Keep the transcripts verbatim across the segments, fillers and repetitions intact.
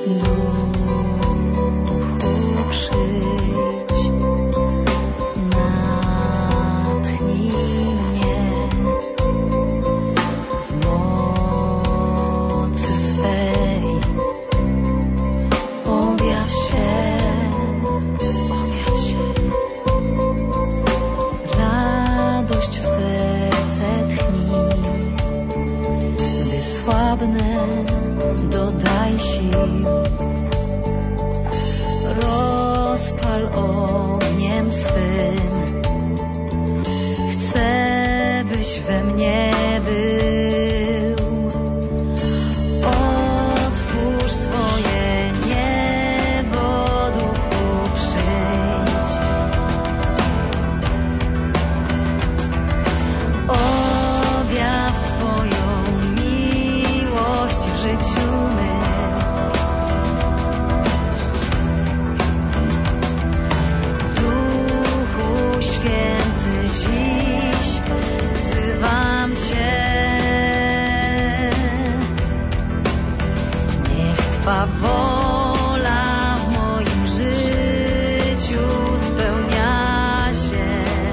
Dodaj sił, rozpal ogniem swym. Chcę, byś we mnie był. Otwórz swoje niebo, Duchu, przyjdź. Objaw swoją w życiu mym. Duchu Święty, dziś wzywam Cię. Niech Twa wola w moim życiu spełnia się.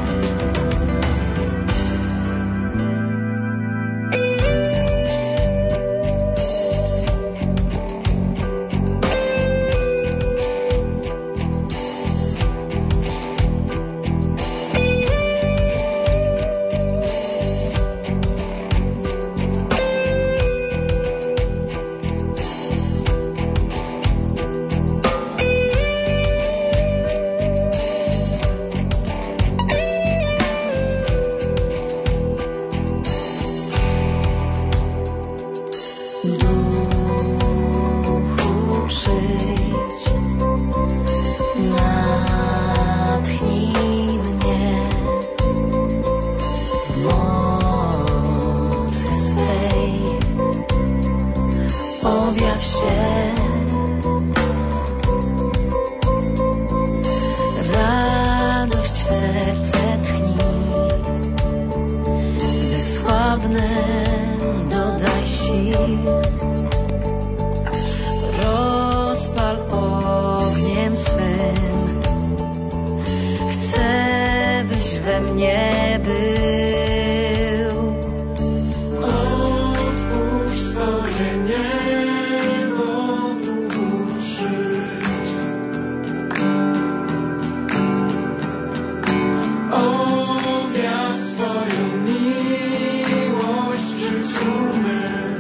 Dodaj sił, rozpal ogniem swym. Chcę, byś we mnie był. Otwórz swoje niebo, Duchu, przyjdź. Objaw swoją miłość w życiu mym.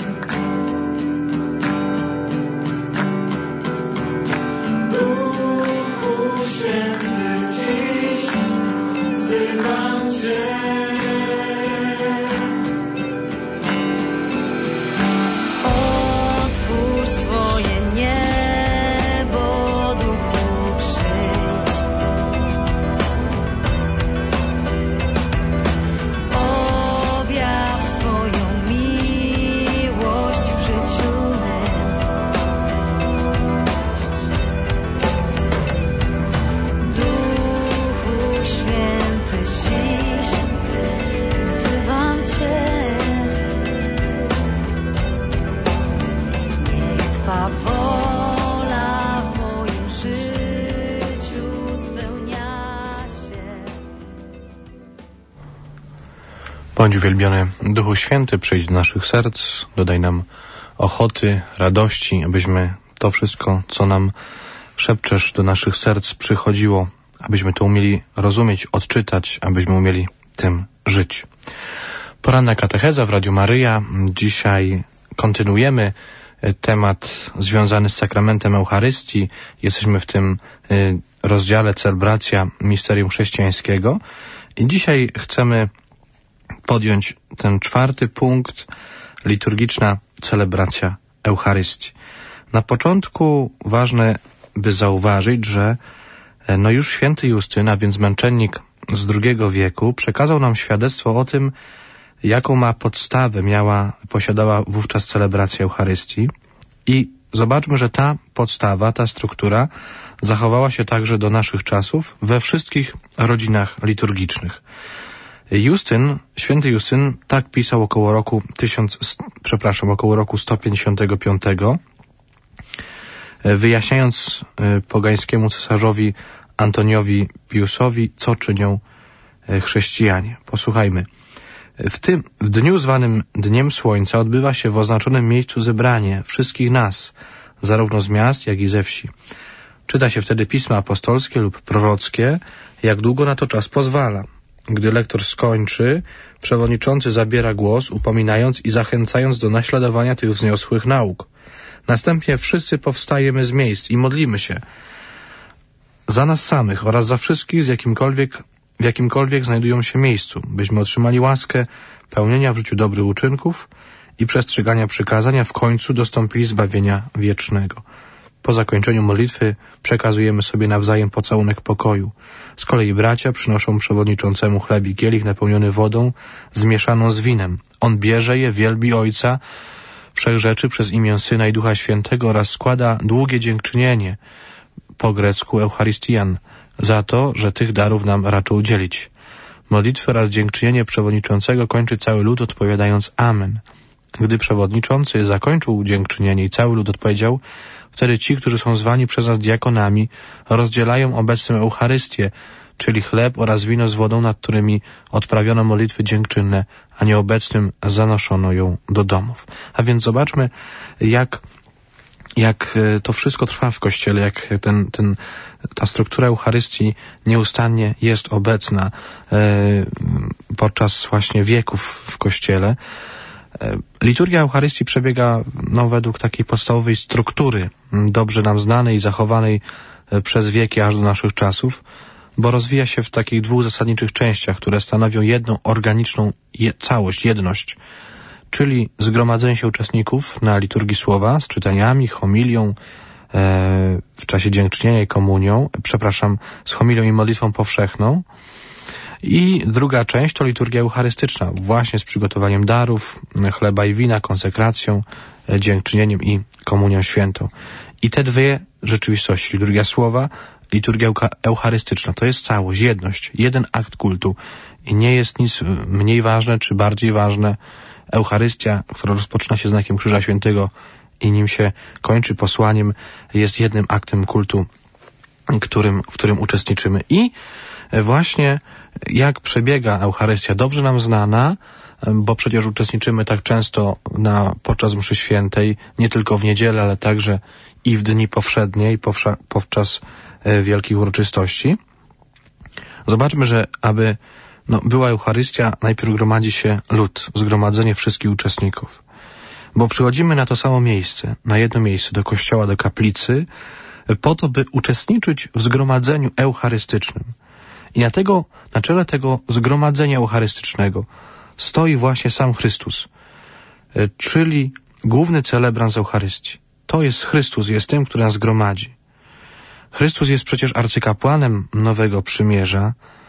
Duchu Święty, dziś wzywam Cię. Otwórz swoje niebo, Duchu, przyjdź. Objaw swoją miłość w życiu mym. Duchu Święty, dziś wzywam Cię. Niech Twa wola w moim życiu spełnia się. Bądź uwielbiony Duchu Święty, przyjdź do naszych serc, dodaj nam ochoty, radości, abyśmy to wszystko, co nam szepczesz do naszych serc, przychodziło, abyśmy to umieli rozumieć, odczytać, abyśmy umieli tym żyć. Poranna katecheza w Radiu Maryja. Dzisiaj kontynuujemy temat związany z sakramentem Eucharystii. Jesteśmy w tym rozdziale celebracja misterium chrześcijańskiego i dzisiaj chcemy podjąć ten czwarty punkt, liturgiczna celebracja Eucharystii. Na początku ważne, by zauważyć, że no już święty Justyn, a więc męczennik z drugiego wieku, przekazał nam świadectwo o tym, jaką ma podstawę miała, posiadała wówczas celebracja Eucharystii. I zobaczmy, że ta podstawa, ta struktura zachowała się także do naszych czasów we wszystkich rodzinach liturgicznych. Justyn, święty Justyn tak pisał około roku tysiąc, przepraszam, około roku sto pięćdziesiątego piątego. wyjaśniając pogańskiemu cesarzowi Antoniowi Piusowi, co czynią chrześcijanie. Posłuchajmy. W tym w dniu zwanym Dniem Słońca odbywa się w oznaczonym miejscu zebranie wszystkich nas, zarówno z miast, jak i ze wsi. Czyta się wtedy pisma apostolskie lub prorockie, jak długo na to czas pozwala. Gdy lektor skończy, przewodniczący zabiera głos, upominając i zachęcając do naśladowania tych wzniosłych nauk. Następnie wszyscy powstajemy z miejsc i modlimy się za nas samych oraz za wszystkich z jakimkolwiek, w jakimkolwiek znajdują się miejscu, byśmy otrzymali łaskę pełnienia w życiu dobrych uczynków i przestrzegania przykazania, w końcu dostąpili zbawienia wiecznego. Po zakończeniu modlitwy przekazujemy sobie nawzajem pocałunek pokoju. Z kolei bracia przynoszą przewodniczącemu chleb i kielich napełniony wodą zmieszaną z winem. On bierze je, wielbi Ojca Wszechrzeczy przez imię Syna i Ducha Świętego oraz składa długie dziękczynienie, po grecku Eucharystian, za to, że tych darów nam raczył udzielić. Modlitwę oraz dziękczynienie przewodniczącego kończy cały lud, odpowiadając Amen. Gdy przewodniczący zakończył dziękczynienie i cały lud odpowiedział, wtedy ci, którzy są zwani przez nas diakonami, rozdzielają obecnym Eucharystię, czyli chleb oraz wino z wodą, nad którymi odprawiono modlitwy dziękczynne, a nieobecnym zanoszono ją do domów. A więc zobaczmy, jak jak to wszystko trwa w Kościele, jak ten, ten, ta struktura Eucharystii nieustannie jest obecna e, podczas właśnie wieków w Kościele. E, liturgia Eucharystii przebiega no, według takiej podstawowej struktury, dobrze nam znanej i zachowanej przez wieki aż do naszych czasów, bo rozwija się w takich dwóch zasadniczych częściach, które stanowią jedną organiczną je, całość, jedność, czyli zgromadzenie się uczestników na liturgii słowa z czytaniami, homilią e, w czasie dziękczynienia i komunią, przepraszam, z homilią i modlitwą powszechną. I druga część to liturgia eucharystyczna, właśnie z przygotowaniem darów, chleba i wina, konsekracją, e, dziękczynieniem i komunią świętą. I te dwie rzeczywistości, liturgia słowa, liturgia eucharystyczna, to jest całość, jedność, jeden akt kultu i nie jest nic mniej ważne czy bardziej ważne. Eucharystia, która rozpoczyna się znakiem Krzyża Świętego i nim się kończy posłaniem, jest jednym aktem kultu, którym, w którym uczestniczymy. I właśnie jak przebiega Eucharystia, dobrze nam znana, bo przecież uczestniczymy tak często na, podczas mszy świętej, nie tylko w niedzielę, ale także i w dni powszednie i powsza, podczas e, wielkich uroczystości. Zobaczmy, że aby no, była Eucharystia, najpierw gromadzi się lud, zgromadzenie wszystkich uczestników. Bo przychodzimy na to samo miejsce, na jedno miejsce, do kościoła, do kaplicy, po to, by uczestniczyć w zgromadzeniu eucharystycznym. I na, tego, na czele tego zgromadzenia eucharystycznego stoi właśnie sam Chrystus, czyli główny celebrant Eucharystii. To jest Chrystus, jest tym, który nas gromadzi. Chrystus jest przecież arcykapłanem Nowego Przymierza.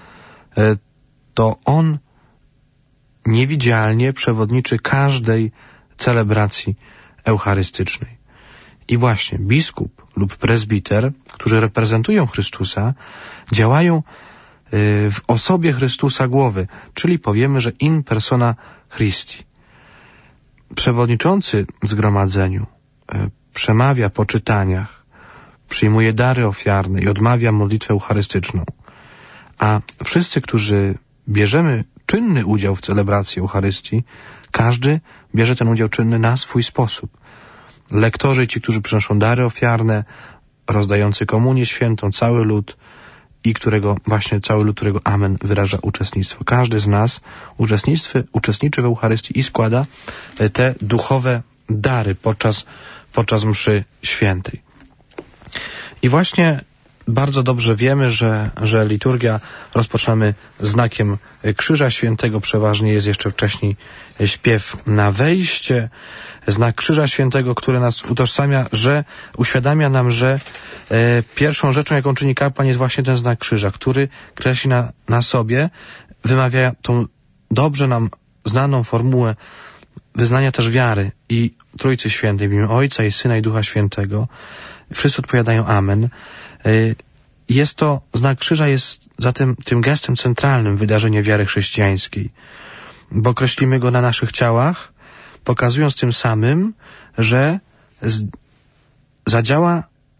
To On niewidzialnie przewodniczy każdej celebracji eucharystycznej. I właśnie biskup lub prezbiter, którzy reprezentują Chrystusa, działają w osobie Chrystusa głowy, czyli powiemy, że in persona Christi. Przewodniczący zgromadzeniu przemawia po czytaniach, przyjmuje dary ofiarne i odmawia modlitwę eucharystyczną. A wszyscy, którzy bierzemy czynny udział w celebracji Eucharystii, każdy bierze ten udział czynny na swój sposób. Lektorzy, ci, którzy przynoszą dary ofiarne, rozdający komunię świętą, cały lud i którego właśnie cały lud, którego Amen wyraża uczestnictwo. Każdy z nas uczestniczy, uczestniczy w Eucharystii i składa te duchowe dary podczas, podczas mszy świętej. I właśnie bardzo dobrze wiemy, że, że liturgia rozpoczynamy znakiem Krzyża Świętego, przeważnie jest jeszcze wcześniej śpiew na wejście, znak Krzyża Świętego, który nas utożsamia, że uświadamia nam, że e, pierwszą rzeczą, jaką czyni kapłan, jest właśnie ten znak krzyża, który kreśli na, na sobie, wymawia tą dobrze nam znaną formułę wyznania też wiary i Trójcy Świętej w imię Ojca i Syna i Ducha Świętego. Wszyscy odpowiadają Amen. Jest to, znak krzyża jest zatem tym gestem centralnym wydarzenia wiary chrześcijańskiej, bo kreślimy go na naszych ciałach, pokazując tym samym, że z, zadziała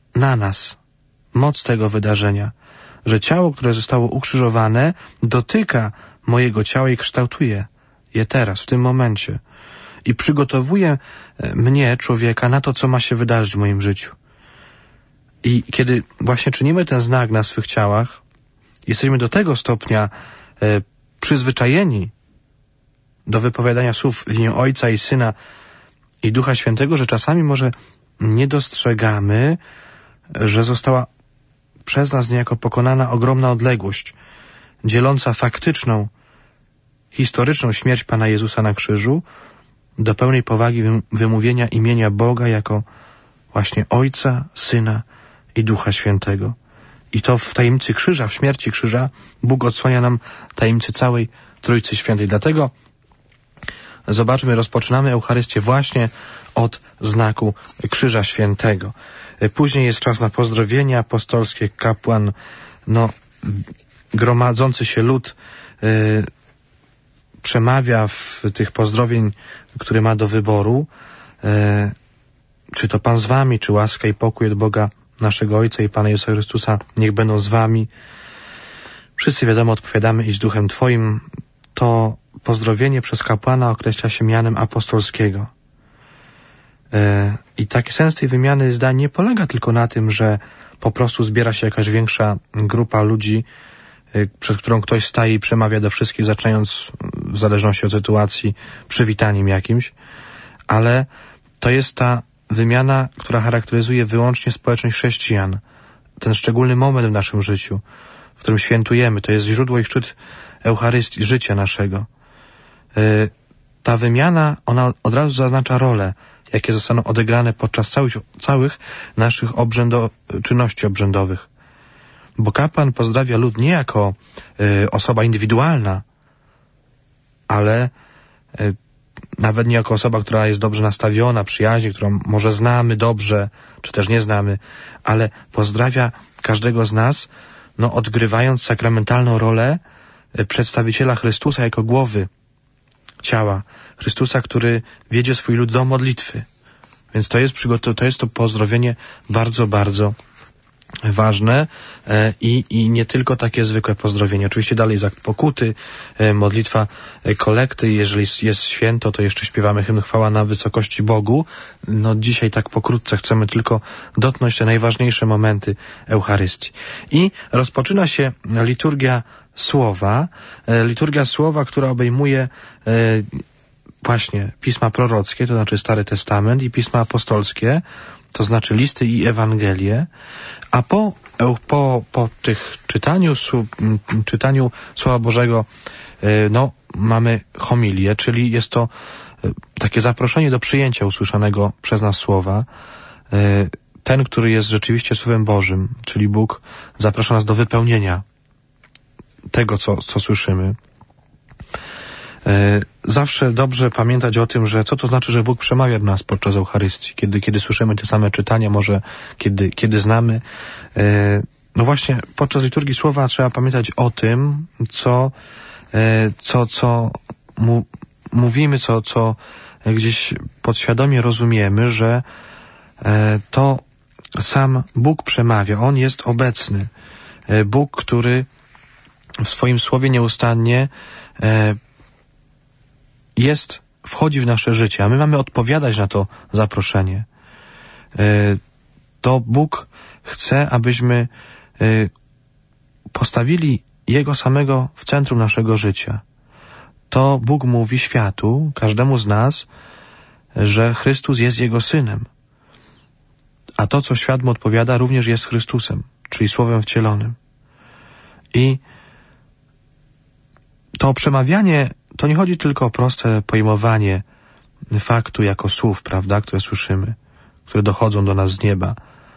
na nas moc tego wydarzenia, że ciało, które zostało ukrzyżowane, dotyka mojego ciała i kształtuje je teraz, w tym momencie. I przygotowuje mnie, człowieka, na to, co ma się wydarzyć w moim życiu. I kiedy właśnie czynimy ten znak na swych ciałach, jesteśmy do tego stopnia e, przyzwyczajeni do wypowiadania słów w imię Ojca i Syna i Ducha Świętego, że czasami może nie dostrzegamy, że została przez nas niejako pokonana ogromna odległość, dzieląca faktyczną, historyczną śmierć Pana Jezusa na krzyżu do pełnej powagi wymówienia imienia Boga jako właśnie Ojca, Syna i Ducha Świętego. I to w tajemnicy krzyża, w śmierci krzyża, Bóg odsłania nam tajemnicy całej Trójcy Świętej. Dlatego zobaczmy, rozpoczynamy Eucharystię właśnie od znaku Krzyża Świętego. Później jest czas na pozdrowienia apostolskie. Kapłan, no, gromadzący się lud yy, przemawia w tych pozdrowień, które ma do wyboru. Yy, czy to Pan z wami, czy łaska i pokój od Boga naszego Ojca i Pana Jezusa Chrystusa niech będą z wami. Wszyscy, wiadomo, odpowiadamy i z Duchem Twoim. To pozdrowienie przez kapłana określa się mianem apostolskiego. I taki sens tej wymiany zdań nie polega tylko na tym, że po prostu zbiera się jakaś większa grupa ludzi, przed którą ktoś staje i przemawia do wszystkich, zaczynając w zależności od sytuacji przywitaniem jakimś, ale to jest ta wymiana, która charakteryzuje wyłącznie społeczność chrześcijan. Ten szczególny moment w naszym życiu, w którym świętujemy, to jest źródło i szczyt Eucharystii, życia naszego. Ta wymiana, ona od razu zaznacza rolę, jakie zostaną odegrane podczas całych, całych naszych obrzędo, czynności obrzędowych. Bo kapłan pozdrawia lud nie jako y, osoba indywidualna, ale y, nawet nie jako osoba, która jest dobrze nastawiona, przyjaźnie, którą może znamy dobrze, czy też nie znamy, ale pozdrawia każdego z nas, no, odgrywając sakramentalną rolę y, przedstawiciela Chrystusa jako głowy ciała. Chrystusa, który wiedzie swój lud do modlitwy. Więc to jest, przygotow- to, jest to pozdrowienie bardzo, bardzo ważne e, i, i nie tylko takie zwykłe pozdrowienie. Oczywiście dalej jest akt pokuty, e, modlitwa e, kolekty. Jeżeli jest święto, to jeszcze śpiewamy hymn Chwała na wysokości Bogu. No dzisiaj tak pokrótce chcemy tylko dotknąć te najważniejsze momenty Eucharystii. I rozpoczyna się liturgia Słowa, e, liturgia Słowa, która obejmuje e, właśnie pisma prorockie, to znaczy Stary Testament, i pisma apostolskie, to znaczy listy i Ewangelie, a po, po, po tych czytaniu, czytaniu Słowa Bożego no, mamy homilię, czyli jest to takie zaproszenie do przyjęcia usłyszanego przez nas Słowa. Ten, który jest rzeczywiście Słowem Bożym, czyli Bóg, zaprasza nas do wypełnienia tego, co, co słyszymy. Zawsze dobrze pamiętać o tym, że co to znaczy, że Bóg przemawia do nas podczas Eucharystii, kiedy, kiedy słyszymy te same czytania, może kiedy, kiedy znamy. No właśnie, podczas liturgii Słowa trzeba pamiętać o tym, co, co, co mu, mówimy, co, co gdzieś podświadomie rozumiemy, że to sam Bóg przemawia, On jest obecny. Bóg, który w swoim Słowie nieustannie jest, wchodzi w nasze życie, a my mamy odpowiadać na to zaproszenie. To Bóg chce, abyśmy postawili Jego samego w centrum naszego życia. To Bóg mówi światu, każdemu z nas, że Chrystus jest Jego Synem. A to, co świat mu odpowiada, również jest Chrystusem, czyli Słowem wcielonym. I to przemawianie, to nie chodzi tylko o proste pojmowanie faktu jako słów, prawda, które słyszymy, które dochodzą do nas z nieba.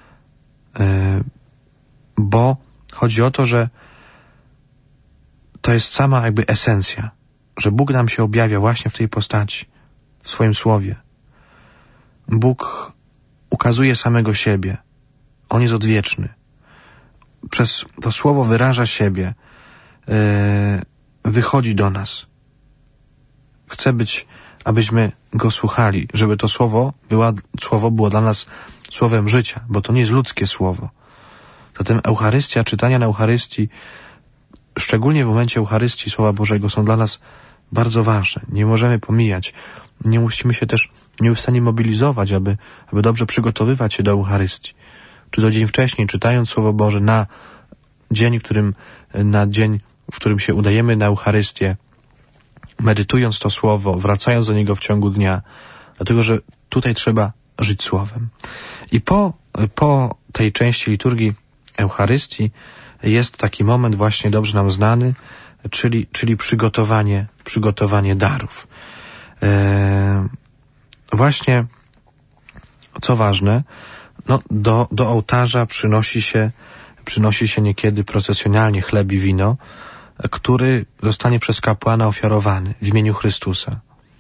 Bo chodzi o to, że to jest sama jakby esencja, że Bóg nam się objawia właśnie w tej postaci, w swoim Słowie. Bóg ukazuje samego siebie. On jest odwieczny. Przez to Słowo wyraża siebie, wychodzi do nas. Chce być abyśmy Go słuchali, żeby to słowo, była, słowo było dla nas słowem życia, bo to nie jest ludzkie słowo. Zatem Eucharystia, czytania na Eucharystii, szczególnie w momencie Eucharystii Słowa Bożego, są dla nas bardzo ważne. Nie możemy pomijać. Nie musimy się też nieustannie mobilizować, aby, aby dobrze przygotowywać się do Eucharystii. Czy to dzień wcześniej, czytając Słowo Boże, na dzień, którym, na dzień, w którym się udajemy na Eucharystię, medytując to Słowo, wracając do niego w ciągu dnia, dlatego że tutaj trzeba żyć Słowem. I po, po tej części liturgii Eucharystii jest taki moment właśnie dobrze nam znany, czyli, czyli przygotowanie, przygotowanie darów. Eee, właśnie, co ważne, no, do, do ołtarza przynosi się, przynosi się niekiedy procesjonalnie chleb i wino, który zostanie przez kapłana ofiarowany w imieniu Chrystusa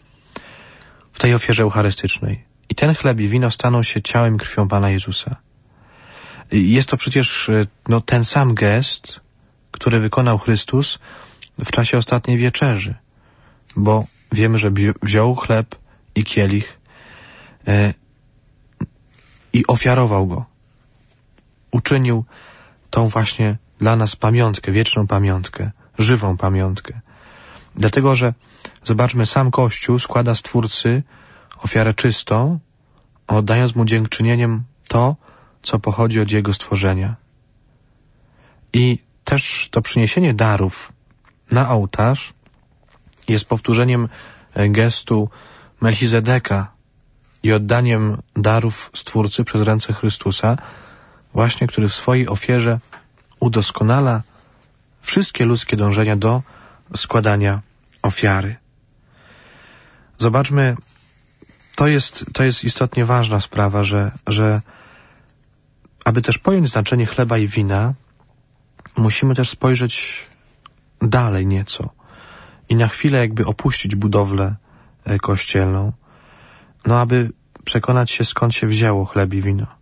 w tej ofierze eucharystycznej. I ten chleb i wino staną się ciałem i krwią Pana Jezusa. Jest to przecież no, ten sam gest, który wykonał Chrystus w czasie ostatniej wieczerzy, bo wiemy, że wziął chleb i kielich e, i ofiarował go. Uczynił tą właśnie dla nas pamiątkę, wieczną pamiątkę, żywą pamiątkę. Dlatego, że zobaczmy, sam Kościół składa Stwórcy ofiarę czystą, oddając Mu dziękczynieniem to, co pochodzi od Jego stworzenia. I też to przyniesienie darów na ołtarz jest powtórzeniem gestu Melchizedeka i oddaniem darów Stwórcy przez ręce Chrystusa, właśnie który w swojej ofierze udoskonala wszystkie ludzkie dążenia do składania ofiary. Zobaczmy, to jest, to jest istotnie ważna sprawa, że, że aby też pojąć znaczenie chleba i wina, musimy też spojrzeć dalej nieco i na chwilę jakby opuścić budowlę kościelną, no aby przekonać się, skąd się wzięło chleb i wino.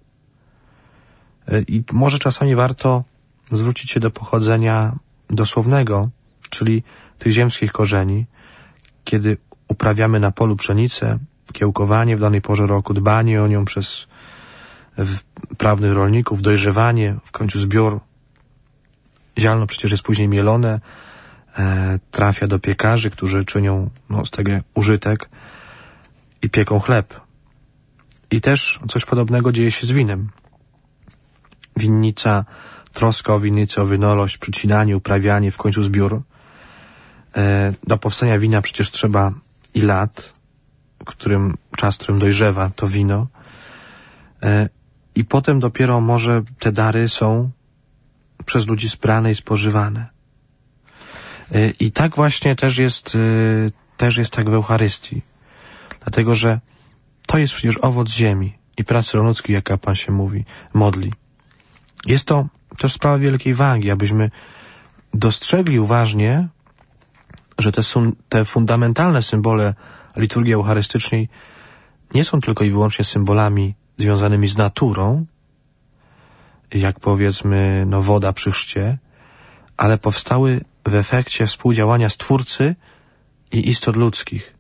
I może czasami warto zwrócić się do pochodzenia dosłownego, czyli tych ziemskich korzeni, kiedy uprawiamy na polu pszenicę, kiełkowanie w danej porze roku, dbanie o nią przez prawnych rolników, dojrzewanie, w końcu zbiór. Ziarno przecież jest później mielone, e, trafia do piekarzy, którzy czynią no, z tego użytek i pieką chleb. I też coś podobnego dzieje się z winem. Winnica, troska o winnicę, o wynorość, przycinanie, uprawianie, w końcu zbiór. E, do powstania wina przecież trzeba i lat, którym, czas, którym dojrzewa to wino. E, I potem dopiero może te dary są przez ludzi zbrane i spożywane. E, I tak właśnie też jest, e, też jest tak w Eucharystii. Dlatego, że to jest przecież owoc ziemi i pracy rolnickiej, jak kapłan się mówi, modli. Jest to też sprawa wielkiej wagi, abyśmy dostrzegli uważnie, że te, są, te fundamentalne symbole liturgii eucharystycznej nie są tylko i wyłącznie symbolami związanymi z naturą, jak powiedzmy no, woda przy chrzcie, ale powstały w efekcie współdziałania Stwórcy i istot ludzkich.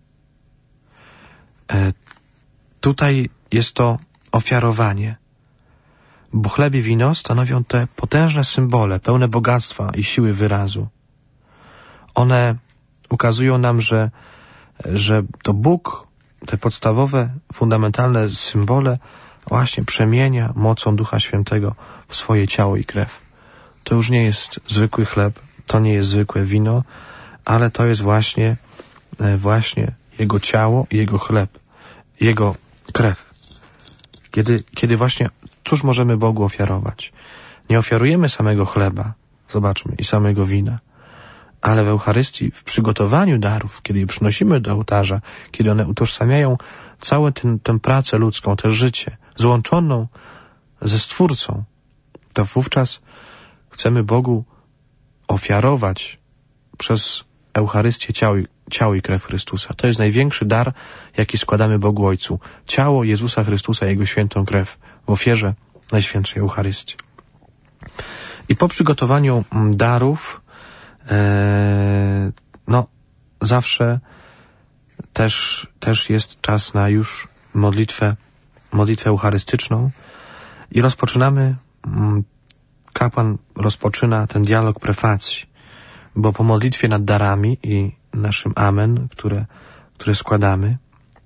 E, tutaj jest to ofiarowanie, bo chleb i wino stanowią te potężne symbole, pełne bogactwa i siły wyrazu. One ukazują nam, że, że to Bóg, te podstawowe, fundamentalne symbole właśnie przemienia mocą Ducha Świętego w swoje ciało i krew. To już nie jest zwykły chleb, to nie jest zwykłe wino, ale to jest właśnie, właśnie Jego ciało i Jego chleb, Jego krew. Kiedy, kiedy właśnie, cóż możemy Bogu ofiarować? Nie ofiarujemy samego chleba, zobaczmy, i samego wina, ale w Eucharystii, w przygotowaniu darów, kiedy je przynosimy do ołtarza, kiedy one utożsamiają całą ten, tę pracę ludzką, to życie, złączoną ze Stwórcą, to wówczas chcemy Bogu ofiarować przez Eucharystię ciało, ciało i krew Chrystusa. To jest największy dar, jaki składamy Bogu Ojcu. Ciało Jezusa Chrystusa, Jego świętą krew w ofierze Najświętszej Eucharystii. I po przygotowaniu darów Eee, no, zawsze też, też jest czas na już modlitwę, modlitwę eucharystyczną i rozpoczynamy, kapłan rozpoczyna ten dialog prefacji, bo po modlitwie nad darami i naszym amen, które, które składamy,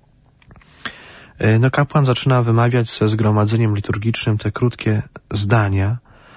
no kapłan zaczyna wymawiać ze zgromadzeniem liturgicznym te krótkie zdania.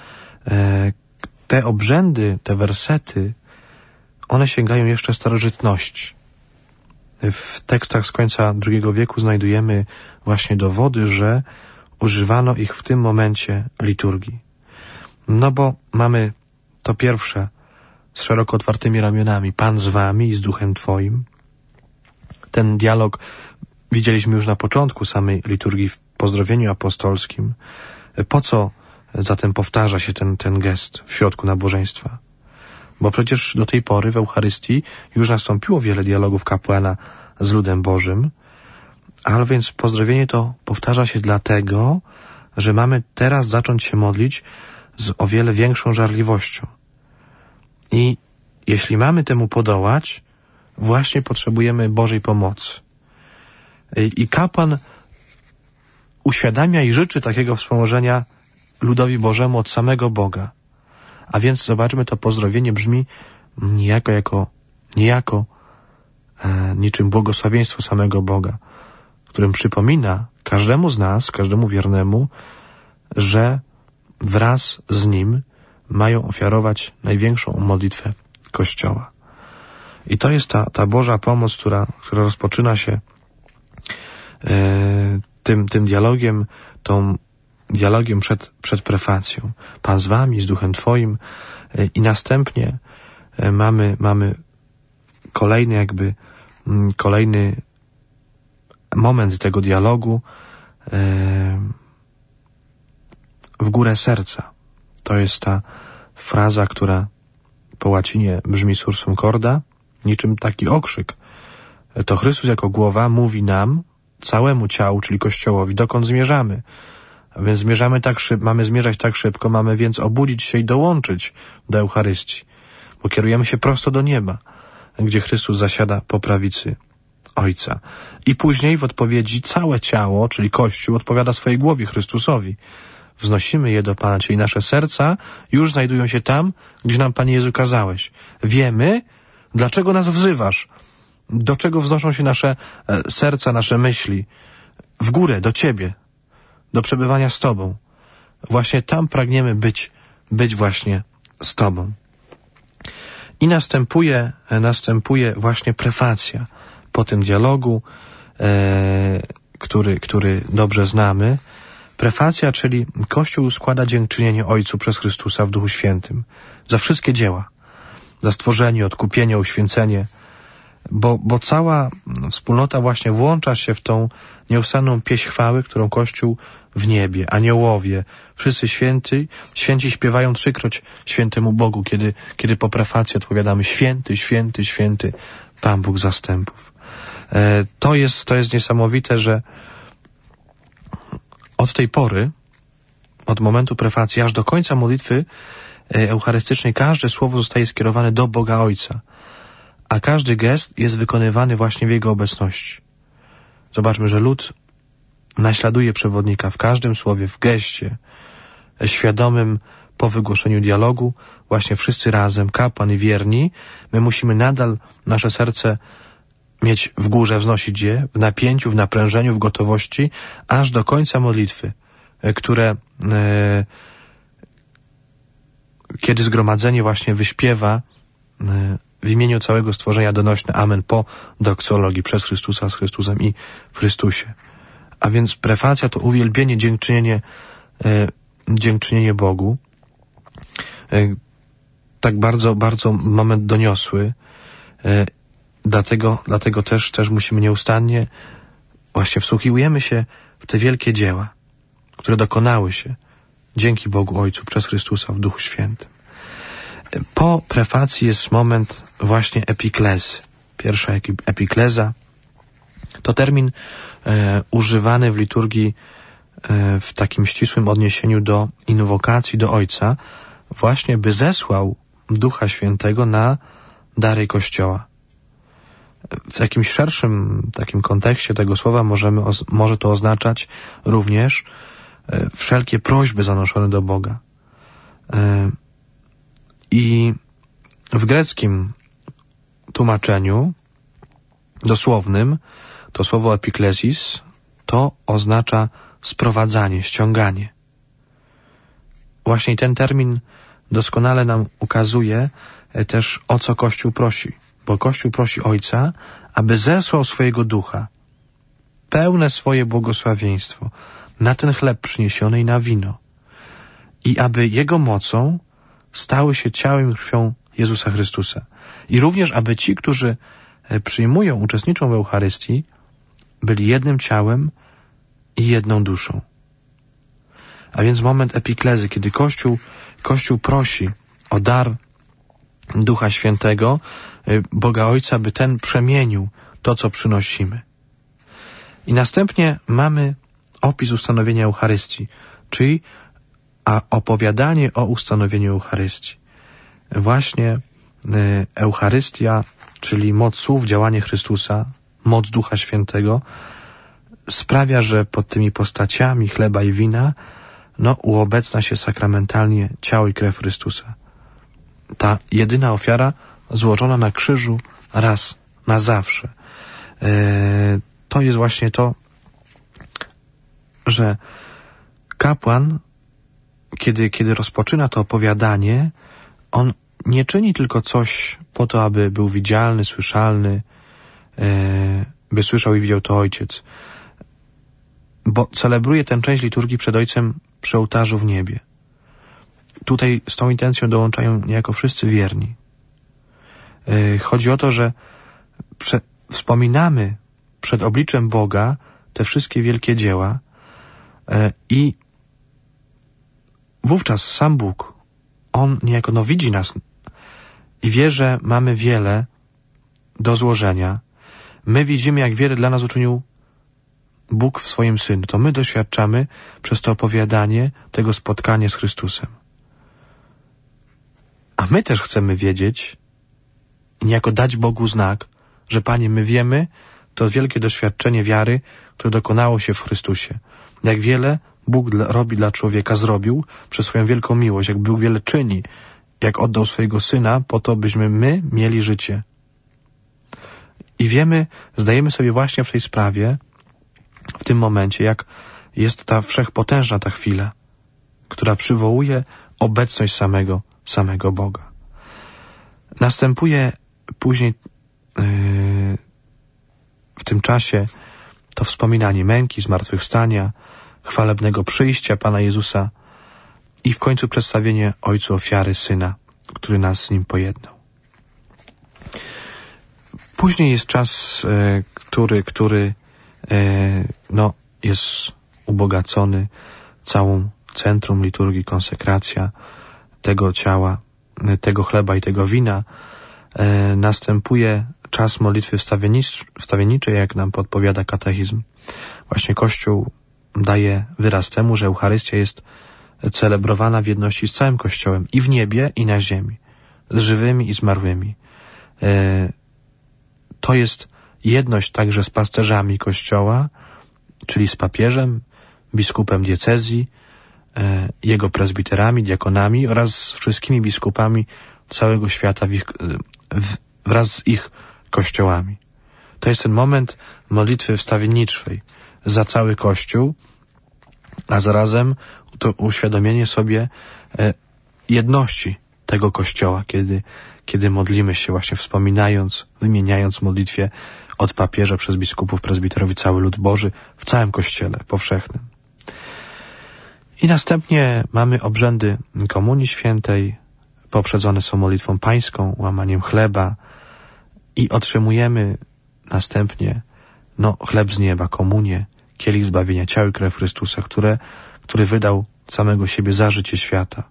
Te obrzędy, te wersety, one sięgają jeszcze starożytności. W tekstach z końca drugiego wieku znajdujemy właśnie dowody, że używano ich w tym momencie liturgii. No bo mamy to pierwsze z szeroko otwartymi ramionami. Pan z wami i z duchem twoim. Ten dialog widzieliśmy już na początku samej liturgii w pozdrowieniu apostolskim. Po co zatem powtarza się ten, ten gest w środku nabożeństwa? Bo przecież do tej pory w Eucharystii już nastąpiło wiele dialogów kapłana z ludem Bożym, ale więc pozdrowienie to powtarza się dlatego, że mamy teraz zacząć się modlić z o wiele większą żarliwością. I jeśli mamy temu podołać, właśnie potrzebujemy Bożej pomocy. I kapłan uświadamia i życzy takiego wspomożenia ludowi Bożemu od samego Boga. A więc zobaczmy, to pozdrowienie brzmi niejako jako, niejako e, niczym błogosławieństwo samego Boga, którym przypomina każdemu z nas, każdemu wiernemu, że wraz z Nim mają ofiarować największą modlitwę Kościoła. I to jest ta, ta Boża pomoc, która, która rozpoczyna się e, tym, tym dialogiem, tą dialogiem przed, przed prefacją. Pan z wami, z duchem twoim e, i następnie e, mamy, mamy kolejny jakby, m, kolejny moment tego dialogu e, w górę serca. To jest ta fraza, która po łacinie brzmi sursum corda, niczym taki okrzyk. To Chrystus jako głowa mówi nam, całemu ciału, czyli Kościołowi, dokąd zmierzamy. A więc zmierzamy tak szyb, mamy zmierzać tak szybko, mamy więc obudzić się i dołączyć do Eucharystii, bo kierujemy się prosto do nieba, gdzie Chrystus zasiada po prawicy Ojca. I później w odpowiedzi całe ciało, czyli Kościół, odpowiada swojej głowie, Chrystusowi. Wznosimy je do Pana, czyli nasze serca już znajdują się tam, gdzie nam, Panie Jezu, kazałeś. Wiemy, dlaczego nas wzywasz, do czego wznoszą się nasze serca, nasze myśli. W górę, do Ciebie, do przebywania z Tobą. Właśnie tam pragniemy być, być właśnie z Tobą. I następuje, następuje właśnie prefacja po tym dialogu, e, który, który dobrze znamy. Prefacja, czyli Kościół składa dziękczynienie Ojcu przez Chrystusa w Duchu Świętym za wszystkie dzieła, za stworzenie, odkupienie, uświęcenie, bo, bo cała wspólnota właśnie włącza się w tą nieustanną pieśń chwały, którą Kościół w niebie, aniołowie, wszyscy święty, święci śpiewają trzykroć świętemu Bogu, kiedy, kiedy po prefacji odpowiadamy święty, święty, święty Pan Bóg zastępów. E, to jest, to jest niesamowite, że od tej pory, od momentu prefacji, aż do końca modlitwy eucharystycznej, każde słowo zostaje skierowane do Boga Ojca, a każdy gest jest wykonywany właśnie w Jego obecności. Zobaczmy, że lud naśladuje przewodnika w każdym słowie, w geście, świadomym po wygłoszeniu dialogu, właśnie wszyscy razem, kapłan i wierni, my musimy nadal nasze serce mieć w górze, wznosić je w napięciu, w naprężeniu, w gotowości, aż do końca modlitwy, które e, kiedy zgromadzenie właśnie wyśpiewa e, w imieniu całego stworzenia donośne amen po doksologii przez Chrystusa, z Chrystusem i w Chrystusie. A więc prefacja to uwielbienie, dziękczynienie, e, dziękczynienie Bogu. E, tak bardzo, bardzo moment doniosły. E, Dlatego, dlatego też, też musimy nieustannie właśnie wsłuchiwujemy się w te wielkie dzieła, które dokonały się dzięki Bogu Ojcu przez Chrystusa w Duchu Świętym. Po prefacji jest moment właśnie epiklezy. Pierwsza epikleza to termin e, używany w liturgii e, w takim ścisłym odniesieniu do inwokacji do Ojca, właśnie by zesłał Ducha Świętego na dary Kościoła. W jakimś szerszym takim kontekście tego słowa możemy, może to oznaczać również wszelkie prośby zanoszone do Boga. I w greckim tłumaczeniu dosłownym to słowo epiklesis to oznacza sprowadzanie, ściąganie. Właśnie ten termin doskonale nam ukazuje też, o co Kościół prosi. Bo Kościół prosi Ojca, aby zesłał swojego Ducha, pełne swoje błogosławieństwo, na ten chleb przyniesiony i na wino. I aby Jego mocą stały się ciałem i krwią Jezusa Chrystusa. I również, aby ci, którzy przyjmują, uczestniczą w Eucharystii, byli jednym ciałem i jedną duszą. A więc moment epiklezy, kiedy Kościół, Kościół prosi o dar Ducha Świętego, Boga Ojca, by ten przemienił to, co przynosimy. I następnie mamy opis ustanowienia Eucharystii, czyli a opowiadanie o ustanowieniu Eucharystii. Właśnie Eucharystia, czyli moc słów, działanie Chrystusa, moc Ducha Świętego, sprawia, że pod tymi postaciami chleba i wina no, uobecna się sakramentalnie ciało i krew Chrystusa. Ta jedyna ofiara złożona na krzyżu raz, na zawsze. Yy, to jest właśnie to, że kapłan, kiedy, kiedy rozpoczyna to opowiadanie, on nie czyni tylko coś po to, aby był widzialny, słyszalny, yy, by słyszał i widział to Ojciec, bo celebruje tę część liturgii przed Ojcem przy ołtarzu w niebie. Tutaj z tą intencją dołączają niejako wszyscy wierni. Yy, chodzi o to, że prze, wspominamy przed obliczem Boga te wszystkie wielkie dzieła yy, i wówczas sam Bóg, On niejako no, widzi nas i wie, że mamy wiele do złożenia. My widzimy, jak wiele dla nas uczynił Bóg w swoim Synu. To my doświadczamy przez to opowiadanie tego spotkania z Chrystusem. A my też chcemy wiedzieć i niejako dać Bogu znak, że Panie, my wiemy to wielkie doświadczenie wiary, które dokonało się w Chrystusie. Jak wiele Bóg dla, robi dla człowieka, zrobił przez swoją wielką miłość, jak Bóg wiele czyni, jak oddał swojego Syna po to, byśmy my mieli życie. I wiemy, zdajemy sobie właśnie w tej sprawie, w tym momencie, jak jest ta wszechpotężna ta chwila, która przywołuje obecność samego, samego Boga. Następuje później yy, w tym czasie to wspominanie męki, zmartwychwstania, chwalebnego przyjścia Pana Jezusa i w końcu przedstawienie Ojcu ofiary Syna, który nas z Nim pojednał. Później jest czas, yy, który, który yy, no, jest ubogacony całą centrum liturgii, konsekracja tego ciała, tego chleba i tego wina. E, następuje czas modlitwy wstawienniczej, jak nam podpowiada katechizm. Właśnie Kościół daje wyraz temu, że Eucharystia jest celebrowana w jedności z całym Kościołem i w niebie, i na ziemi, z żywymi i zmarłymi. E, to jest jedność także z pasterzami Kościoła, czyli z papieżem, biskupem diecezji, jego prezbiterami, diakonami oraz z wszystkimi biskupami całego świata w ich, w, wraz z ich kościołami. To jest ten moment modlitwy wstawienniczej za cały Kościół, a zarazem to uświadomienie sobie jedności tego Kościoła, kiedy, kiedy modlimy się właśnie wspominając, wymieniając w modlitwie od papieża przez biskupów, prezbiterów i cały lud Boży w całym Kościele powszechnym. I następnie mamy obrzędy Komunii Świętej, poprzedzone są modlitwą pańską, łamaniem chleba i otrzymujemy następnie no, chleb z nieba, komunię, kielich zbawienia, ciało i krew Chrystusa, które, który wydał samego siebie za życie świata.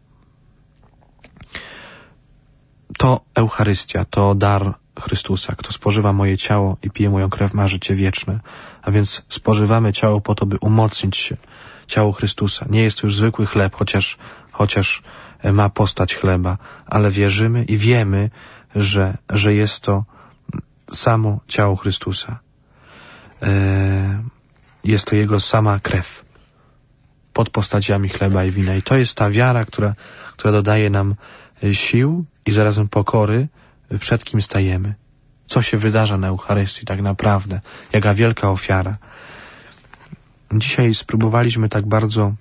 To Eucharystia, to dar Chrystusa. Kto spożywa moje ciało i pije moją krew, ma życie wieczne. A więc spożywamy ciało po to, by umocnić się. Ciało Chrystusa. Nie jest to już zwykły chleb, chociaż, chociaż ma postać chleba, ale wierzymy i wiemy, że, że jest to samo ciało Chrystusa. Jest to Jego sama krew pod postaciami chleba i wina. I to jest ta wiara, która, która dodaje nam sił i zarazem pokory, przed kim stajemy. Co się wydarza na Eucharystii tak naprawdę. Jaka wielka ofiara. Dzisiaj spróbowaliśmy tak bardzo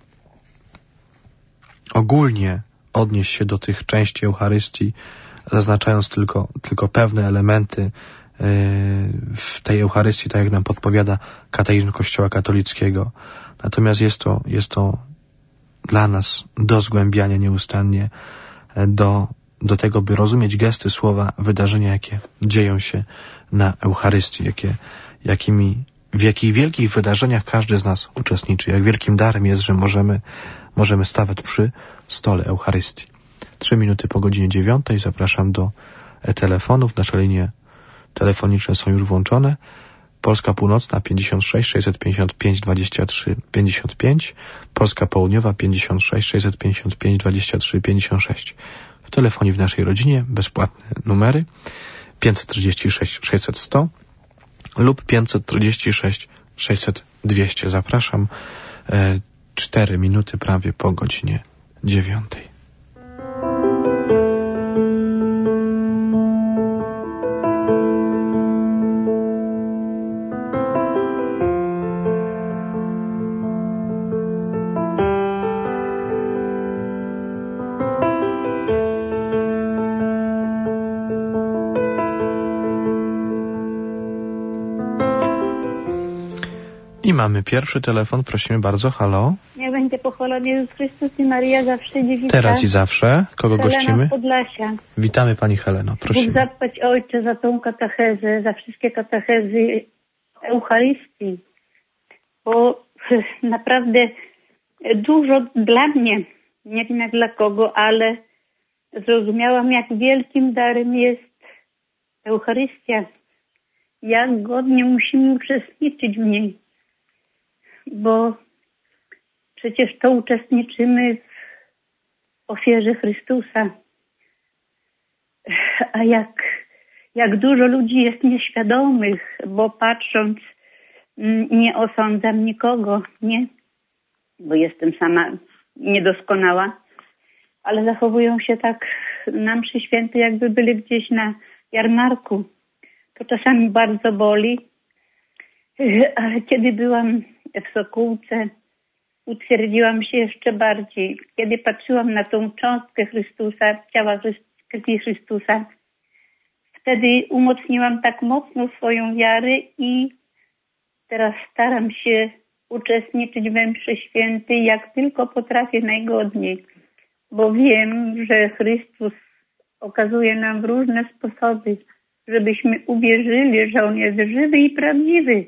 ogólnie odnieść się do tych części Eucharystii, zaznaczając tylko, tylko pewne elementy w tej Eucharystii, tak jak nam podpowiada katechizm Kościoła katolickiego. Natomiast jest to, jest to dla nas do zgłębiania nieustannie, do, do tego, by rozumieć gesty, słowa, wydarzenia, jakie dzieją się na Eucharystii, jakie, jakimi, w jakich wielkich wydarzeniach każdy z nas uczestniczy, jak wielkim darem jest, że możemy, możemy stawać przy stole Eucharystii. Trzy minuty po godzinie dziewiątej zapraszam do telefonów. Nasze linie telefoniczne są już włączone. Polska Północna pięćdziesiąt sześć sześćset pięćdziesiąt pięć dwadzieścia trzy pięćdziesiąt pięć, Polska Południowa pięćdziesiąt sześć sześćset pięćdziesiąt pięć dwadzieścia trzy pięćdziesiąt sześć. W telefonie w naszej rodzinie bezpłatne numery pięćset trzydzieści sześć sześćset sto lub pięćset czterdzieści sześć sześćset dwieście. Zapraszam. E, cztery minuty prawie po godzinie dziewiątej. I mamy pierwszy telefon, prosimy bardzo, halo. Niech będzie pochwalony Jezus Chrystus i Maria zawsze dziewica. Teraz i zawsze. Kogo Helena gościmy? z Podlasia. Witamy Pani Heleno, prosimy. Bóg zapłać Ojcze za tą katechezę, za wszystkie katechezy Eucharystii, bo naprawdę dużo dla mnie, nie wiem jak dla kogo, ale zrozumiałam, jak wielkim darem jest Eucharystia, jak godnie musimy uczestniczyć w niej. Bo przecież to uczestniczymy w ofierze Chrystusa. A jak, jak dużo ludzi jest nieświadomych, bo patrząc, nie osądzam nikogo, nie, bo jestem sama niedoskonała, ale zachowują się tak na mszy świętej, jakby byli gdzieś na jarmarku. To czasami bardzo boli, ale kiedy byłam w Sokółce, utwierdziłam się jeszcze bardziej. Kiedy patrzyłam na tą cząstkę Chrystusa, ciała krwi Chrystusa, wtedy umocniłam tak mocno swoją wiarę i teraz staram się uczestniczyć we mszy świętej, jak tylko potrafię najgodniej, bo wiem, że Chrystus okazuje nam w różne sposoby, żebyśmy uwierzyli, że On jest żywy i prawdziwy.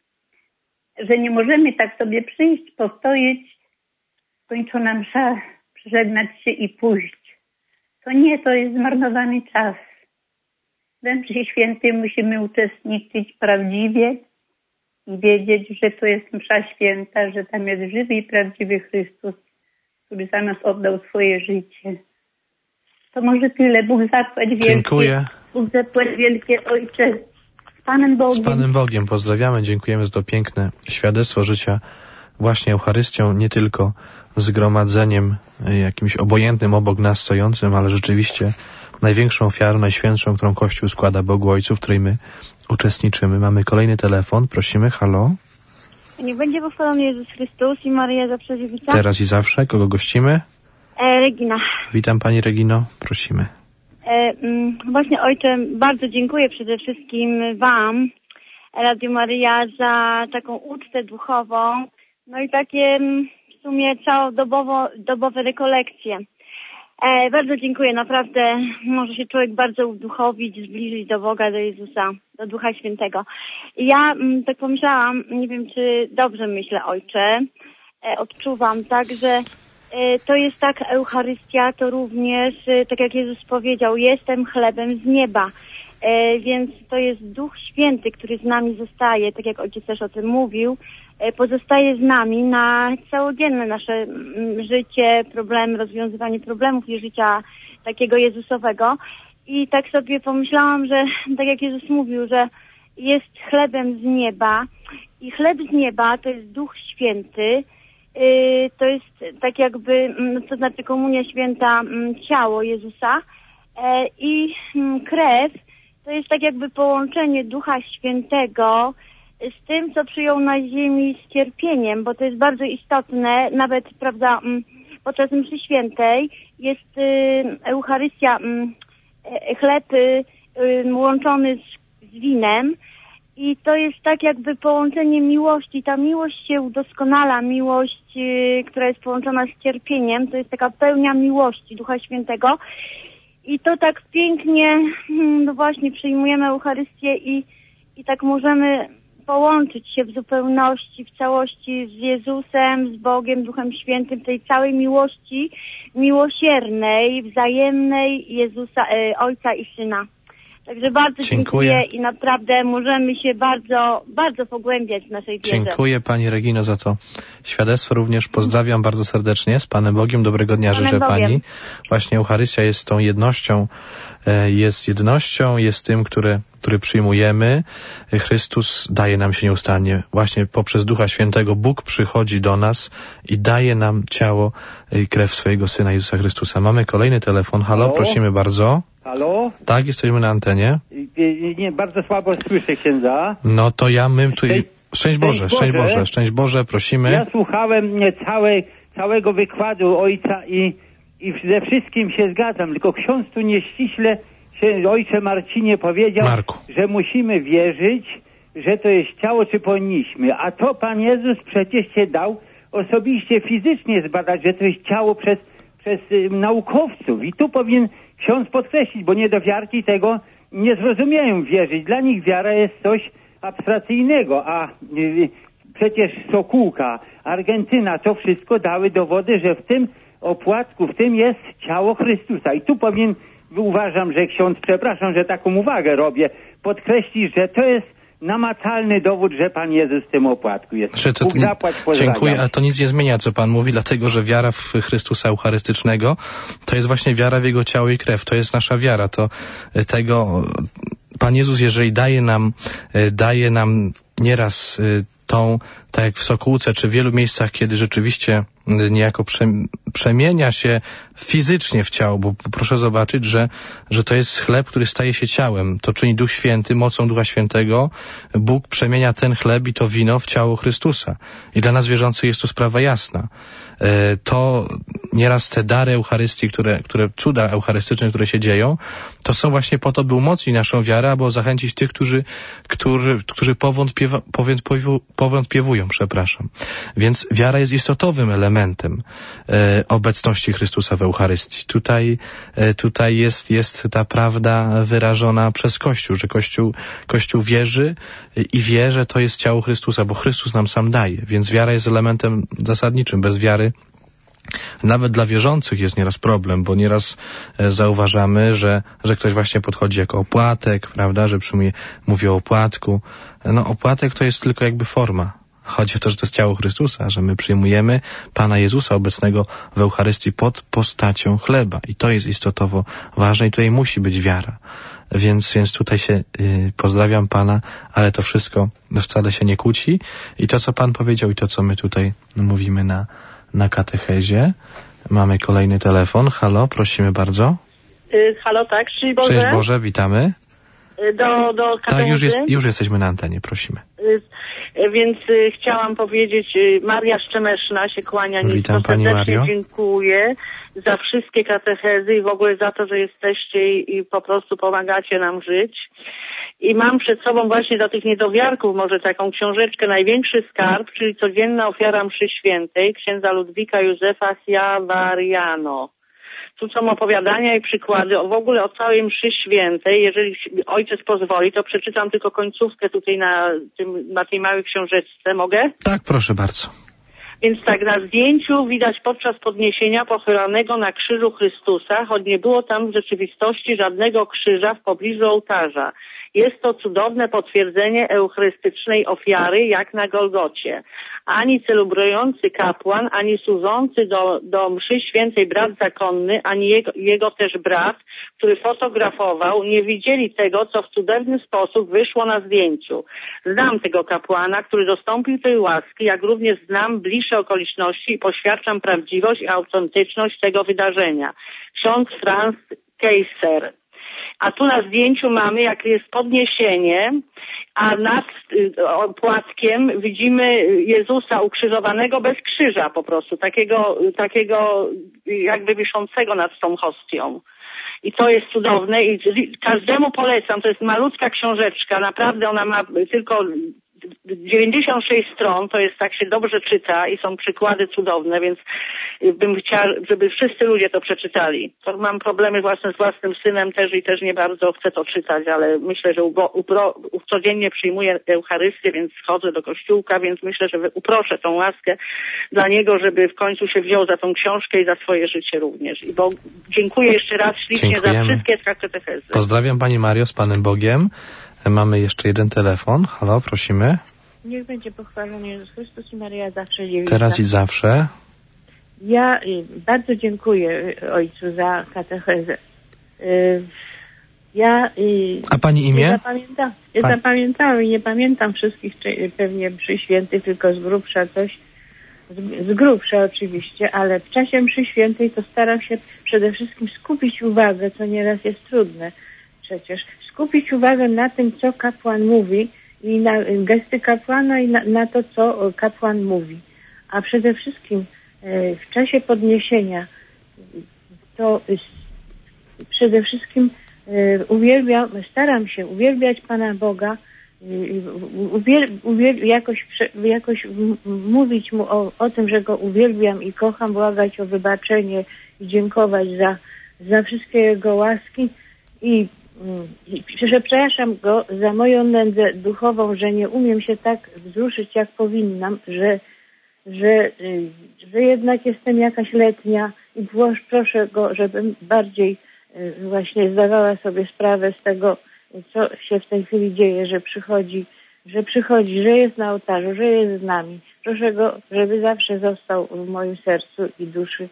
Że nie możemy tak sobie przyjść, postoić, skończona msza, przeżegnać się i pójść. To nie, to jest zmarnowany czas. We mszy świętej musimy uczestniczyć prawdziwie i wiedzieć, że to jest msza święta, że tam jest żywy i prawdziwy Chrystus, który za nas oddał swoje życie. To może tyle. Bóg zapłać wielkie. Dziękuję. Bóg zapłać wielkie, Ojcze. Z Panem Bogiem. Z Panem Bogiem pozdrawiamy, dziękujemy za to piękne świadectwo życia właśnie Eucharystią, nie tylko zgromadzeniem jakimś obojętnym obok nas stojącym, ale rzeczywiście największą ofiarą, najświętszą, którą Kościół składa Bogu Ojcu, w której my uczestniczymy. Mamy kolejny telefon, prosimy, halo. Niech będzie pochwalony Jezus Chrystus i Maria zawsze dziewica. Teraz i zawsze, kogo gościmy? E, Regina. Witam Pani Regino, prosimy. E, m, właśnie Ojcze, bardzo dziękuję przede wszystkim Wam, Radio Maria, za taką ucztę duchową, no i takie m, w sumie całodobowo, dobowe rekolekcje. E, bardzo dziękuję, naprawdę może się człowiek bardzo uduchowić, zbliżyć do Boga, do Jezusa, do Ducha Świętego. I ja m, tak pomyślałam, nie wiem czy dobrze myślę, Ojcze, e, odczuwam tak, że to jest tak, Eucharystia to również, tak jak Jezus powiedział, jestem chlebem z nieba, e, więc to jest Duch Święty, który z nami zostaje, tak jak Ojciec też o tym mówił, e, pozostaje z nami na całodzienne nasze m, życie, problemy, rozwiązywanie problemów i życia takiego Jezusowego. I tak sobie pomyślałam, że tak jak Jezus mówił, że jest chlebem z nieba i chleb z nieba to jest Duch Święty, yy, to jest tak jakby, no to znaczy komunia święta, ciało Jezusa yy, i yy, krew to jest tak jakby połączenie Ducha Świętego z tym, co przyjął na ziemi z cierpieniem, bo to jest bardzo istotne, nawet, prawda, podczas mszy świętej jest yy, Eucharystia, yy, chleb yy, łączony z, z winem i to jest tak jakby połączenie miłości. Ta miłość się udoskonala, miłość, yy, która jest połączona z cierpieniem, to jest taka pełnia miłości Ducha Świętego i to tak pięknie, no właśnie, przyjmujemy Eucharystię i, i tak możemy połączyć się w zupełności, w całości z Jezusem, z Bogiem, Duchem Świętym, tej całej miłości miłosiernej, wzajemnej Jezusa, e, Ojca i Syna. Także bardzo dziękuję. dziękuję i naprawdę możemy się bardzo, bardzo pogłębiać w naszej wierze. Dziękuję Pani Regino za to świadectwo. Również pozdrawiam bardzo serdecznie z Panem Bogiem. Dobrego dnia życzę Pani. Właśnie Eucharystia jest tą jednością, jest jednością, jest tym, który, który przyjmujemy. Chrystus daje nam się nieustannie. Właśnie poprzez Ducha Świętego Bóg przychodzi do nas i daje nam ciało i krew swojego Syna Jezusa Chrystusa. Mamy kolejny telefon. Halo, Halo? Prosimy bardzo. Halo? Tak, jesteśmy na antenie. Nie, nie, bardzo słabo słyszę księdza. No to ja, my tu... Szczęść, szczęść Boże, szczęść Boże, Boże, szczęść Boże, prosimy. Ja słuchałem całe, całego wykładu ojca i, i ze wszystkim się zgadzam, tylko ksiądz tu nieściśle się, ojcze Marcinie, powiedział, Marku. że musimy wierzyć, że to jest ciało, czy powinniśmy. A to Pan Jezus przecież się dał osobiście, fizycznie zbadać, że to jest ciało przez, przez y, naukowców. I tu powinien ksiądz podkreślić, bo niedowiarki tego nie zrozumieją wierzyć. Dla nich wiara jest coś abstrakcyjnego, a y, przecież Sokółka, Argentyna, to wszystko dały dowody, że w tym opłatku, w tym jest ciało Chrystusa. I tu powinien, uważam, że ksiądz, przepraszam, że taką uwagę robię, podkreślić, że to jest namacalny dowód, że Pan Jezus w tym opłatku jest. Że to, Bóg zapłać, pozdrawiam. Dziękuję, ale to nic nie zmienia, co Pan mówi, dlatego, że wiara w Chrystusa Eucharystycznego to jest właśnie wiara w Jego ciało i krew. To jest nasza wiara. To tego Pan Jezus, jeżeli daje nam, daje nam nieraz tą, tak jak w Sokółce, czy w wielu miejscach, kiedy rzeczywiście niejako przemienia się fizycznie w ciało, bo proszę zobaczyć, że, że to jest chleb, który staje się ciałem. To czyni Duch Święty, mocą Ducha Świętego. Bóg przemienia ten chleb i to wino w ciało Chrystusa. I dla nas wierzących jest to sprawa jasna. To nieraz te dary Eucharystii, które, które cuda eucharystyczne, które się dzieją, to są właśnie po to, by umocnić naszą wiarę, albo zachęcić tych, którzy, którzy, którzy powątpiewa, powątpiewu, powątpiewują, przepraszam. Więc wiara jest istotowym elementem e, obecności Chrystusa w Eucharystii. Tutaj, e, tutaj jest, jest ta prawda wyrażona przez Kościół, że Kościół, Kościół wierzy i wie, że to jest ciało Chrystusa, bo Chrystus nam sam daje. Więc wiara jest elementem zasadniczym. Bez wiary nawet dla wierzących jest nieraz problem, bo nieraz zauważamy, że, że ktoś właśnie podchodzi jako opłatek, prawda, że przyjmuje, mówi o opłatku. No opłatek to jest tylko jakby forma. Chodzi o to, że to jest ciało Chrystusa, że my przyjmujemy Pana Jezusa obecnego w Eucharystii pod postacią chleba. I to jest istotowo ważne i tutaj musi być wiara. Więc, więc tutaj się y, pozdrawiam Pana, ale to wszystko wcale się nie kłóci. I to, co Pan powiedział i to, co my tutaj mówimy na na katechezie. Mamy kolejny telefon. Halo, prosimy bardzo. Y, halo, tak, szczęść Boże. Szczęść Boże, witamy. Y, do, do katechezy. Tak, już, jest, już jesteśmy na antenie, prosimy. Y, y, więc y, chciałam powiedzieć, y, Maria Szczemeszna się kłania. Witam Pani Mario. Dziękuję za wszystkie katechezy i w ogóle za to, że jesteście i, i po prostu pomagacie nam żyć. I mam przed sobą właśnie do tych niedowiarków może taką książeczkę Największy Skarb, czyli codzienna ofiara mszy świętej księdza Ludwika Józefa Siavariano. Tu są opowiadania i przykłady o, w ogóle o całej mszy świętej. Jeżeli ojciec pozwoli, to przeczytam tylko końcówkę tutaj na, tym, na tej małej książeczce. Mogę? Tak, proszę bardzo. Więc tak, na zdjęciu widać podczas podniesienia pochylonego na krzyżu Chrystusa, choć nie było tam w rzeczywistości żadnego krzyża w pobliżu ołtarza. Jest to cudowne potwierdzenie eucharystycznej ofiary, jak na Golgocie. ani celebrujący kapłan, ani służący do, do mszy świętej brat zakonny, ani jego, jego też brat, który fotografował, nie widzieli tego, co w cudowny sposób wyszło na zdjęciu. Znam tego kapłana, który dostąpił tej łaski, jak również znam bliższe okoliczności i poświadczam prawdziwość i autentyczność tego wydarzenia. Ksiądz Franz Kaiser. A tu na zdjęciu mamy, jak jest podniesienie, a nad płatkiem widzimy Jezusa ukrzyżowanego bez krzyża po prostu, takiego, takiego jakby wiszącego nad tą hostią. I to jest cudowne i każdemu polecam, to jest malutka książeczka, naprawdę ona ma tylko dziewięćdziesiąt sześć stron, to jest tak się dobrze czyta i są przykłady cudowne, więc bym chciała, żeby wszyscy ludzie to przeczytali. To mam problemy własne z własnym synem też i też nie bardzo chcę to czytać, ale myślę, że ubro, upro, codziennie przyjmuję Eucharystię, więc chodzę do kościółka, więc myślę, że uproszę tą łaskę dla niego, żeby w końcu się wziął za tą książkę i za swoje życie również. I bo dziękuję jeszcze raz ślicznie Dziękujemy. za wszystkie katechezy. Pozdrawiam Pani Mario, z Panem Bogiem. Mamy jeszcze jeden telefon. Halo, prosimy. Niech będzie pochwalony Jezus Chrystus i Maryja zawsze dziewica. Teraz i zawsze. Ja y, bardzo dziękuję Ojcu za katechezę. Y, ja y, A Pani imię? Nie zapamiętam, nie Pan... zapamiętałam i nie pamiętam wszystkich czy, pewnie mszy świętych, tylko z grubsza coś. Z, z grubsza oczywiście, ale w czasie mszy świętej to staram się przede wszystkim skupić uwagę, co nieraz jest trudne przecież. Skupić uwagę na tym, co kapłan mówi i na gesty kapłana i na, na to, co kapłan mówi. A przede wszystkim e, w czasie podniesienia to e, przede wszystkim e, uwielbiam, staram się uwielbiać Pana Boga, e, uwiel, uwiel, jakoś, jakoś mówić Mu o, o tym, że Go uwielbiam i kocham, błagać o wybaczenie i dziękować za, za wszystkie Jego łaski i że przepraszam Go za moją nędzę duchową, że nie umiem się tak wzruszyć, jak powinnam, że, że, że jednak jestem jakaś letnia i proszę Go, żebym bardziej właśnie zdawała sobie sprawę z tego, co się w tej chwili dzieje, że przychodzi, że przychodzi, że jest na ołtarzu, że jest z nami. Proszę Go, żeby zawsze został w moim sercu i duszy.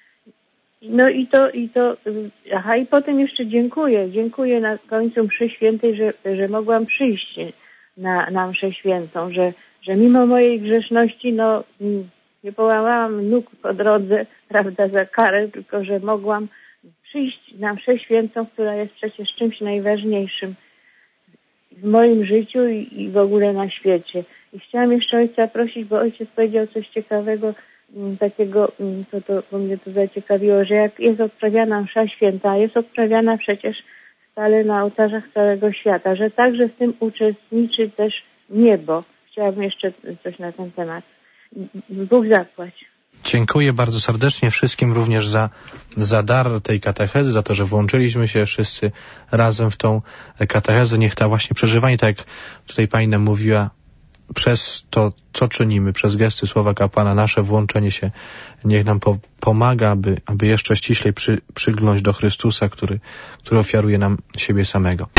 No i to, i to, aha, i potem jeszcze dziękuję, dziękuję na końcu mszy świętej, że, że mogłam przyjść na, na mszę świętą, że, że mimo mojej grzeszności, no, nie połamałam nóg po drodze, prawda, za karę, tylko że mogłam przyjść na mszę świętą, która jest przecież czymś najważniejszym w moim życiu i, i w ogóle na świecie. I chciałam jeszcze ojca prosić, bo ojciec powiedział coś ciekawego, takiego, to, to, to mnie to zaciekawiło, że jak jest odprawiana msza święta, jest odprawiana przecież stale na ołtarzach całego świata, że także w tym uczestniczy też niebo. Chciałabym jeszcze coś na ten temat. Bóg zapłać. Dziękuję bardzo serdecznie wszystkim również za, za dar tej katechezy, za to, że włączyliśmy się wszyscy razem w tą katechezę. Niech ta właśnie przeżywanie, tak jak tutaj Pani nam mówiła, przez to, co czynimy, przez gesty słowa kapłana, nasze włączenie się niech nam po, pomaga, aby, aby jeszcze ściślej przy, przyglądać do Chrystusa, który, który ofiaruje nam siebie samego.